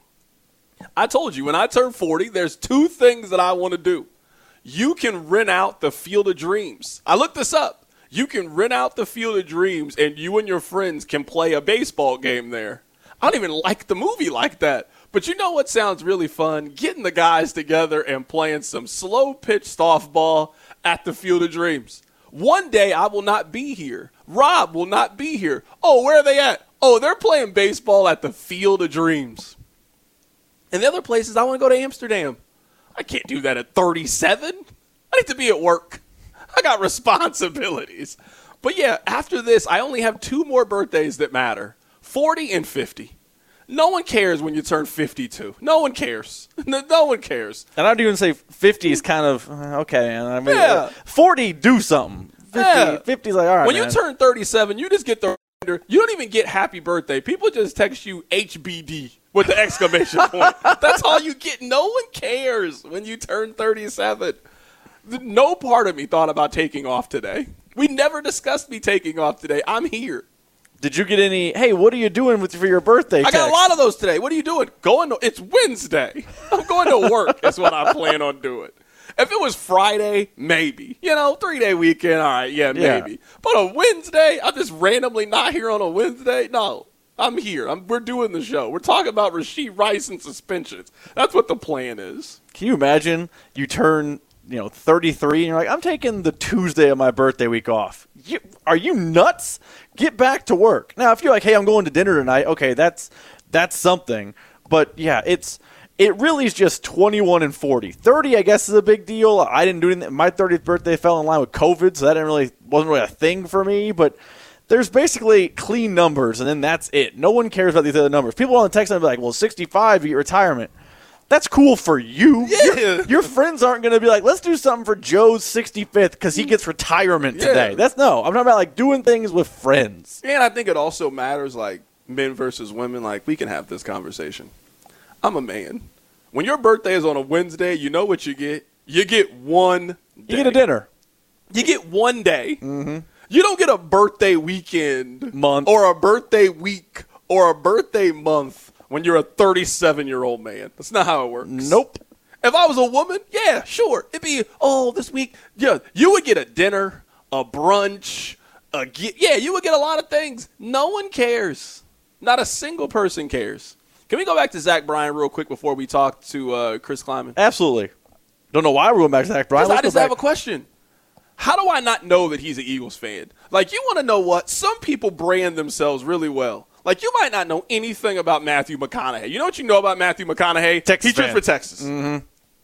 I told you, when I turn 40, there's 2 things that I want to do. You can rent out the Field of Dreams. I looked this up. You can rent out the Field of Dreams, and you and your friends can play a baseball game there. I don't even like the movie like that. But you know what sounds really fun? Getting the guys together and playing some slow-pitch softball at the Field of Dreams. One day I will not be here. Rob will not be here. Oh, where are they at? Oh, they're playing baseball at the Field of Dreams. And the other places, I want to go to Amsterdam. I can't do that at 37. I need to be at work. I got responsibilities. But yeah, after this, I only have 2 more birthdays that matter. 40 and 50. No one cares when you turn 52. No one cares. No one cares. And I'd even say 50 is kind of, okay. I mean, yeah. 40, do something. 50 is like, all right, when man. you turn 37, you just get the reminder. You don't even get happy birthday. People just text you HBD with the exclamation point. That's all you get. No one cares when you turn 37. No part of me thought about taking off today. We never discussed me taking off today. I'm here. Did you get any, hey, what are you doing for your birthday text? I got a lot of those today. What are you doing? It's Wednesday. I'm going to work is what I plan on doing. If it was Friday, maybe. 3-day weekend, all right, yeah, maybe. But a Wednesday, I'm just randomly not here on a Wednesday? No, I'm here. We're doing the show. We're talking about Rashee Rice and suspensions. That's what the plan is. Can you imagine you turn 33 and you're like, I'm taking the Tuesday of my birthday week off. Are you nuts? Get back to work. Now, if you're like, hey, I'm going to dinner tonight, okay, that's something. But yeah, it really is just 21 and 40. 30, I guess, is a big deal. I didn't do anything. My 30th birthday fell in line with COVID, so that wasn't really a thing for me. But there's basically clean numbers, and then that's it. No one cares about these other numbers. People on the text and be like, well, 65, you get retirement. That's cool for you. Yeah. Your friends aren't going to be like, let's do something for Joe's 65th because he gets retirement today. I'm talking about doing things with friends. And I think it also matters men versus women. We can have this conversation. I'm a man. When your birthday is on a Wednesday, you know what you get? You get one day. You get a dinner. You get one day. Mm-hmm. You don't get a birthday weekend. Month. Or a birthday week. Or a birthday month. When you're a 37-year-old man. That's not how it works. Nope. If I was a woman, yeah, sure. It'd be, this week. Yeah, you would get a dinner, a brunch, you would get a lot of things. No one cares. Not a single person cares. Can we go back to Zach Bryan real quick before we talk to Chris Kleiman? Absolutely. Don't know why we're going back to Zach Bryan. I just have a question. How do I not know that he's an Eagles fan? You want to know what? Some people brand themselves really well. You might not know anything about Matthew McConaughey. You know what you know about Matthew McConaughey? Texas He cheers fan. for Texas. Mm-hmm.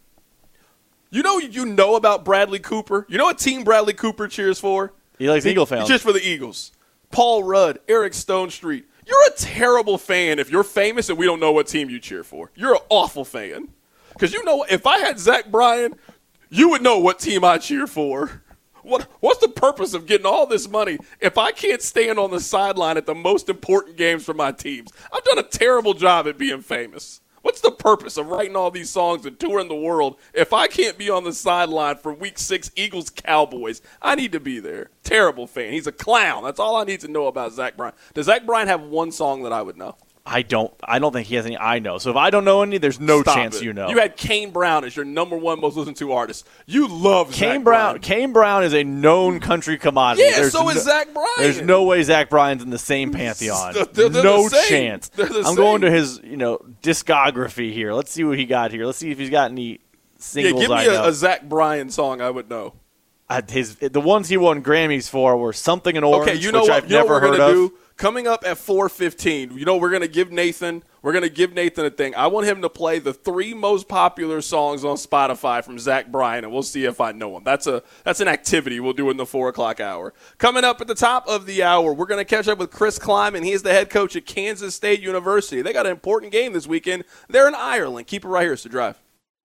You know about Bradley Cooper? You know what team Bradley Cooper cheers for? He likes Eagle fans. He cheers for the Eagles. Paul Rudd, Eric Stonestreet. You're a terrible fan if you're famous and we don't know what team you cheer for. You're an awful fan. Because if I had Zach Bryan, you would know what team I cheer for. What's the purpose of getting all this money if I can't stand on the sideline at the most important games for my teams? I've done a terrible job at being famous. What's the purpose of writing all these songs and touring the world if I can't be on the sideline for Week 6 Eagles-Cowboys? I need to be there. Terrible fan. He's a clown. That's all I need to know about Zach Bryan. Does Zach Bryan have one song that I would know? I don't think he has any I know. So if I don't know any, there's no chance you know. You had Kane Brown as your number 1 most listened to artist. You love Kane Zach Brown. Bryan. Kane Brown is a known country commodity. Yeah, so is Zach Bryan. There's no way Zach Bryan's in the same pantheon. They're no the same. chance. I'm going to his discography here. Let's see what he got here. Let's see if he's got any singles. Give me I know. a Zach Bryan song I would know. The ones he won Grammys for were Something in Orange, Okay, you know which what? I've never heard of. Coming up at 4:15, we're going to give Nathan a thing. I want him to play the 3 most popular songs on Spotify from Zach Bryan, and we'll see if I know them. That's an activity we'll do in the 4 o'clock hour. Coming up at the top of the hour, we're going to catch up with Chris Kleiman. He's the head coach at Kansas State University. They got an important game this weekend. They're in Ireland. Keep it right here. It's The Drive.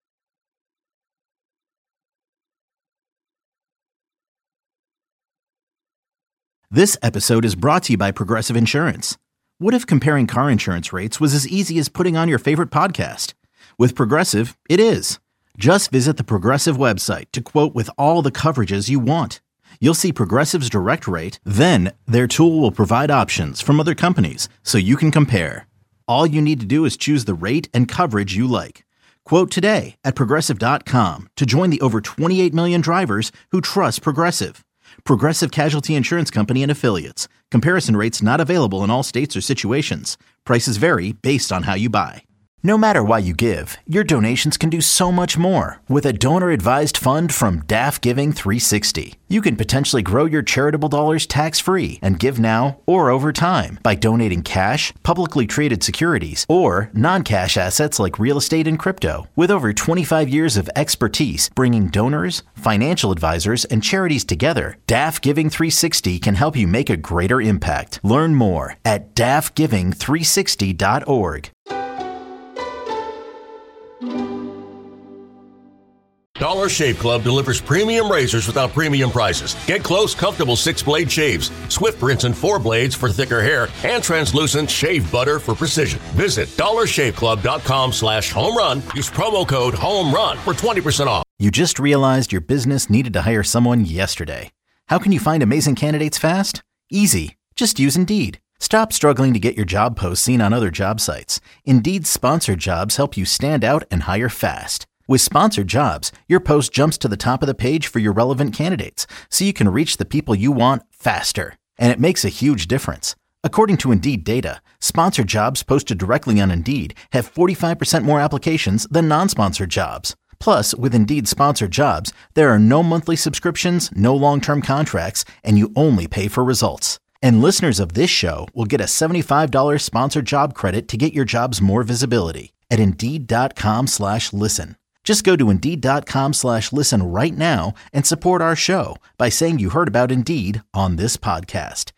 This episode is brought to you by Progressive Insurance. What if comparing car insurance rates was as easy as putting on your favorite podcast? With Progressive, it is. Just visit the Progressive website to quote with all the coverages you want. You'll see Progressive's direct rate, then their tool will provide options from other companies so you can compare. All you need to do is choose the rate and coverage you like. Quote today at Progressive.com to join the over 28 million drivers who trust Progressive. Progressive Casualty Insurance Company and Affiliates. Comparison rates not available in all states or situations. Prices vary based on how you buy. No matter why you give, your donations can do so much more with a donor-advised fund from DAF Giving 360. You can potentially grow your charitable dollars tax-free and give now or over time by donating cash, publicly traded securities, or non-cash assets like real estate and crypto. With over 25 years of expertise bringing donors, financial advisors, and charities together, DAF Giving 360 can help you make a greater impact. Learn more at dafgiving360.org. Dollar Shave Club delivers premium razors without premium prices. Get close, comfortable 6-blade shaves, swift rinse and 4 blades for thicker hair, and translucent shave butter for precision. Visit dollarshaveclub.com/homerun. Use promo code HOMERUN for 20% off. You just realized your business needed to hire someone yesterday. How can you find amazing candidates fast? Easy. Just use Indeed. Stop struggling to get your job posts seen on other job sites. Indeed's sponsored jobs help you stand out and hire fast. With sponsored jobs, your post jumps to the top of the page for your relevant candidates, so you can reach the people you want faster. And it makes a huge difference. According to Indeed data, sponsored jobs posted directly on Indeed have 45% more applications than non-sponsored jobs. Plus, with Indeed sponsored jobs, there are no monthly subscriptions, no long-term contracts, and you only pay for results. And listeners of this show will get a $75 sponsored job credit to get your jobs more visibility at Indeed.com/listen. Just go to Indeed.com/listen right now and support our show by saying you heard about Indeed on this podcast.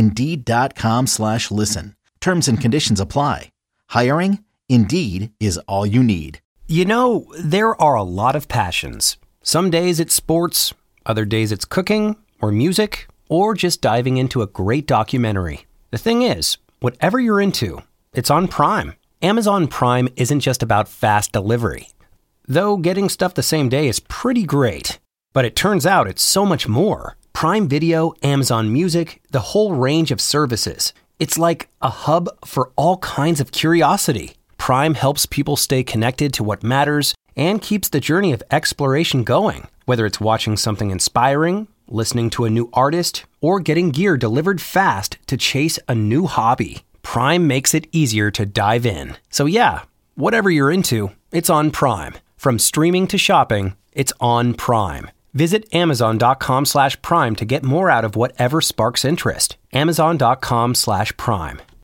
Indeed.com/listen. Terms and conditions apply. Hiring? Indeed is all you need. You know, there are a lot of passions. Some days it's sports, other days it's cooking or music, or just diving into a great documentary. The thing is, whatever you're into, it's on Prime. Amazon Prime isn't just about fast delivery. Though getting stuff the same day is pretty great. But it turns out it's so much more. Prime Video, Amazon Music, the whole range of services. It's like a hub for all kinds of curiosity. Prime helps people stay connected to what matters and keeps the journey of exploration going. Whether it's watching something inspiring, listening to a new artist, or getting gear delivered fast to chase a new hobby, Prime makes it easier to dive in. So yeah, whatever you're into, it's on Prime. From streaming to shopping, it's on Prime. Visit Amazon.com/Prime to get more out of whatever sparks interest. Amazon.com/Prime.